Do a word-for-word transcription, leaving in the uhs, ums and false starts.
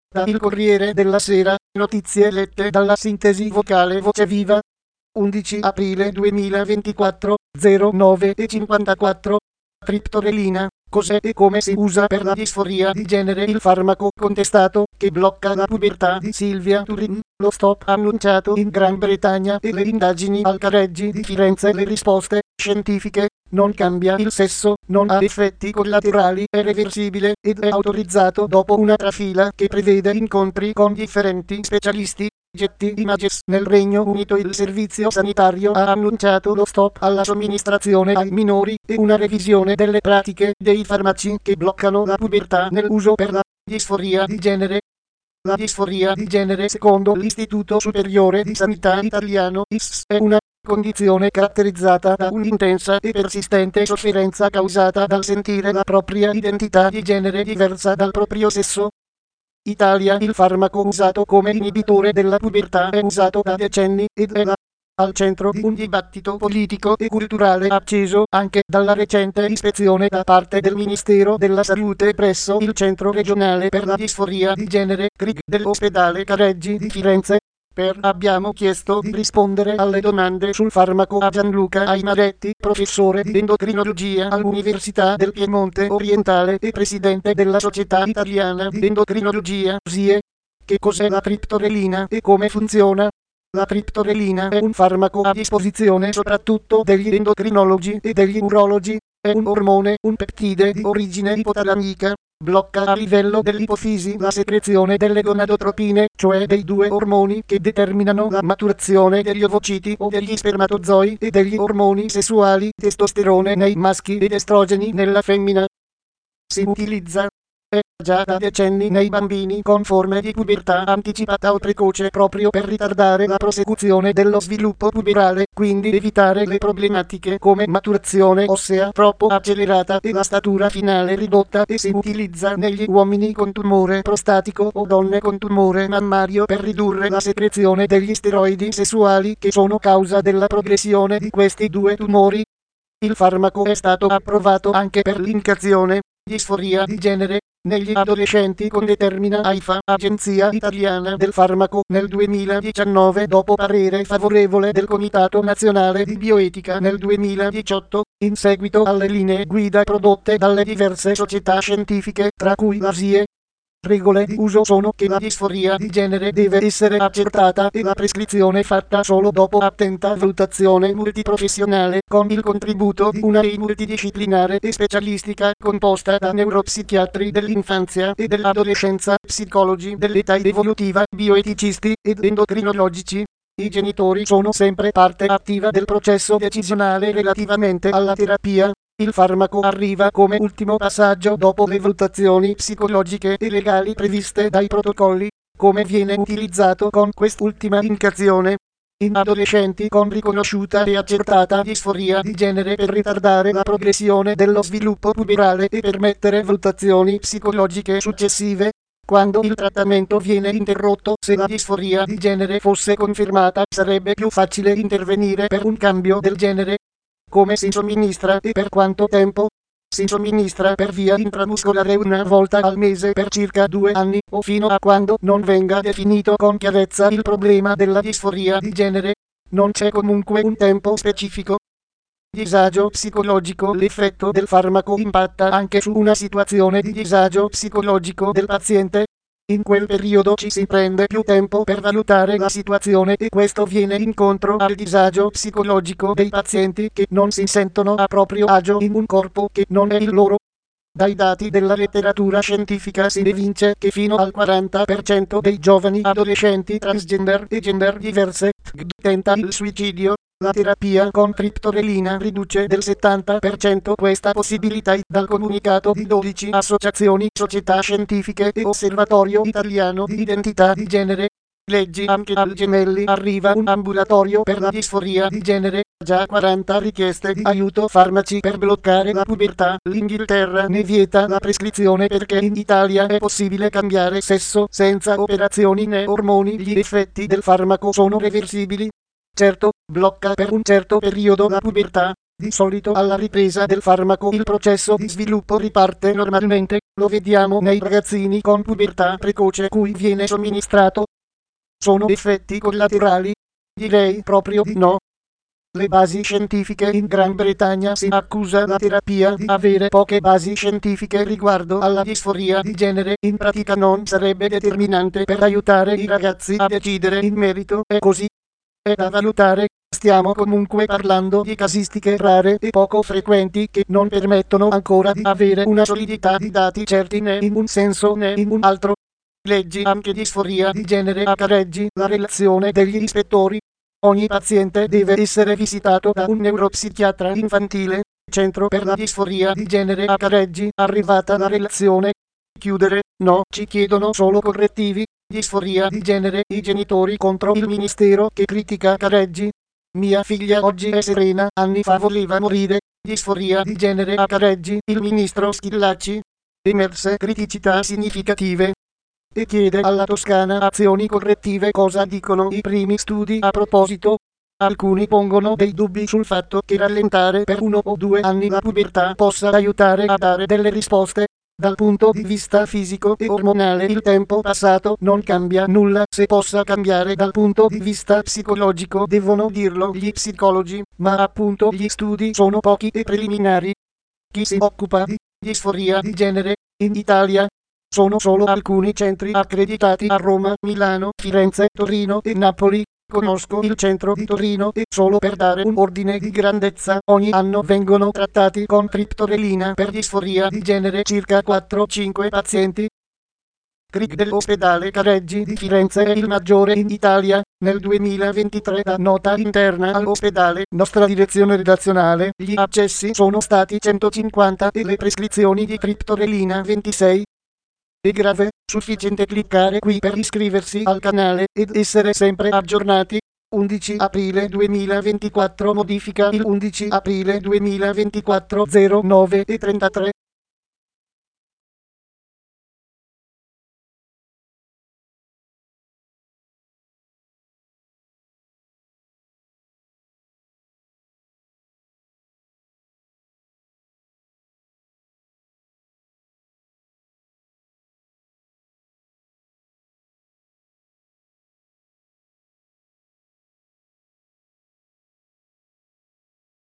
Da Il Corriere della Sera, notizie lette dalla sintesi vocale Voce Viva. undici aprile duemilaventiquattro, zero nove e cinquantaquattro. Triptorelina, cos'è e come si usa per la disforia di genere? Il farmaco contestato che blocca la pubertà di Silvia Turin, lo stop annunciato in Gran Bretagna e le indagini al Careggi di Firenze. Le risposte scientifiche: non cambia il sesso, non ha effetti collaterali, è reversibile ed è autorizzato dopo una trafila che prevede incontri con differenti specialisti. Getty Images. Nel Regno Unito il servizio sanitario ha annunciato lo stop alla somministrazione ai minori e una revisione delle pratiche dei farmaci che bloccano la pubertà nell'uso per la disforia di genere. La disforia di genere, secondo l'Istituto Superiore di Sanità Italiano I S S, è una condizione caratterizzata da un'intensa e persistente sofferenza causata dal sentire la propria identità di genere diversa dal proprio sesso. Italia. Il farmaco usato come inibitore della pubertà è usato da decenni ed è la al centro di un dibattito politico e culturale acceso anche dalla recente ispezione da parte del Ministero della Salute presso il Centro Regionale per la Disforia di Genere C R I G dell'Ospedale Careggi di Firenze. Per abbiamo chiesto di rispondere alle domande sul farmaco a Gianluca Aimaretti, professore di endocrinologia all'Università del Piemonte Orientale e presidente della Società Italiana di Endocrinologia S I E. Che cos'è la triptorelina e come funziona? La triptorelina è un farmaco a disposizione soprattutto degli endocrinologi e degli urologi. È un ormone, un peptide di origine ipotalamica. Blocca a livello dell'ipofisi la secrezione delle gonadotropine, cioè dei due ormoni che determinano la maturazione degli ovociti o degli spermatozoi, e degli ormoni sessuali, testosterone nei maschi ed estrogeni nella femmina. Si utilizza è già da decenni nei bambini con forme di pubertà anticipata o precoce proprio per ritardare la prosecuzione dello sviluppo puberale, quindi evitare le problematiche come maturazione ossea troppo accelerata e la statura finale ridotta, e si utilizza negli uomini con tumore prostatico o donne con tumore mammario per ridurre la secrezione degli steroidi sessuali che sono causa della progressione di questi due tumori. Il farmaco è stato approvato anche per l'indicazione disforia di genere negli adolescenti con determina AIFA, Agenzia Italiana del Farmaco, nel duemiladiciannove dopo parere favorevole del Comitato Nazionale di Bioetica nel duemiladiciotto, in seguito alle linee guida prodotte dalle diverse società scientifiche, tra cui la S I E. Regole di uso sono che la disforia di genere deve essere accertata e la prescrizione fatta solo dopo attenta valutazione multiprofessionale, con il contributo di una team multidisciplinare e specialistica composta da neuropsichiatri dell'infanzia e dell'adolescenza, psicologi dell'età evolutiva, bioeticisti ed endocrinologici. I genitori sono sempre parte attiva del processo decisionale relativamente alla terapia. Il farmaco arriva come ultimo passaggio dopo le valutazioni psicologiche e legali previste dai protocolli. Come viene utilizzato con quest'ultima indicazione? In adolescenti con riconosciuta e accertata disforia di genere per ritardare la progressione dello sviluppo puberale e permettere valutazioni psicologiche successive. Quando il trattamento viene interrotto, se la disforia di genere fosse confermata, sarebbe più facile intervenire per un cambio del genere. Come si somministra e per quanto tempo? Si somministra per via intramuscolare una volta al mese per circa due anni, o fino a quando non venga definito con chiarezza il problema della disforia di genere. Non c'è comunque un tempo specifico. Disagio psicologico. L'effetto del farmaco impatta anche su una situazione di disagio psicologico del paziente. In quel periodo ci si prende più tempo per valutare la situazione e questo viene incontro al disagio psicologico dei pazienti che non si sentono a proprio agio in un corpo che non è il loro. Dai dati della letteratura scientifica si evince che fino al quaranta per cento dei giovani adolescenti transgender e gender diverse tenta il suicidio. La terapia con triptorelina riduce del settanta per cento questa possibilità. Dal comunicato di dodici associazioni, società scientifiche e Osservatorio Italiano di Identità di Genere. Leggi anche al Gemelli arriva un ambulatorio per la disforia di genere, già quaranta richieste di aiuto farmaci per bloccare la pubertà. L'Inghilterra ne vieta la prescrizione perché in Italia è possibile cambiare sesso senza operazioni né ormoni. Gli effetti del farmaco sono reversibili. Certo, blocca per un certo periodo la pubertà, Di solito alla ripresa del farmaco il processo di sviluppo riparte normalmente, lo vediamo nei ragazzini con pubertà precoce cui viene somministrato. Sono effetti collaterali? Direi proprio di no. Le basi scientifiche in Gran Bretagna si accusa la terapia di avere poche basi scientifiche riguardo alla disforia di genere, in pratica non sarebbe determinante per aiutare i ragazzi a decidere in merito e così è da valutare. Stiamo comunque parlando di casistiche rare e poco frequenti che non permettono ancora di avere una solidità di dati certi né in un senso né in un altro. Leggi anche disforia di genere a Careggi, la relazione degli ispettori. Ogni paziente deve essere visitato da un neuropsichiatra infantile. Centro per la disforia di genere a Careggi, arrivata la relazione. Chiudere, no, ci chiedono solo correttivi. Disforia di genere, i genitori contro il ministero che critica Careggi. Mia figlia oggi è serena, anni fa voleva morire. Disforia di genere a Careggi, il ministro Schillaci. Emerse criticità significative. E chiede alla Toscana azioni correttive. Cosa dicono i primi studi a proposito? Alcuni pongono dei dubbi sul fatto che rallentare per uno o due anni la pubertà possa aiutare a dare delle risposte. Dal punto di vista fisico e ormonale il tempo passato non cambia nulla. Se possa cambiare dal punto di vista psicologico devono dirlo gli psicologi, ma appunto gli studi sono pochi e preliminari. Chi si occupa di disforia di genere in Italia? Sono solo alcuni centri accreditati a Roma, Milano, Firenze, Torino e Napoli. Conosco il centro di Torino e solo per dare un ordine di grandezza ogni anno vengono trattati con triptorelina per disforia di genere circa quattro cinque pazienti. C R I G dell'ospedale Careggi di Firenze è il maggiore in Italia. Nel duemilaventitré la nota interna all'ospedale, nostra direzione redazionale, gli accessi sono stati centocinquanta e le prescrizioni di triptorelina ventisei. È grave, sufficiente cliccare qui per iscriversi al canale ed essere sempre aggiornati. undici aprile duemilaventiquattro, modifica il undici aprile duemilaventiquattro, zero nove e trentatré.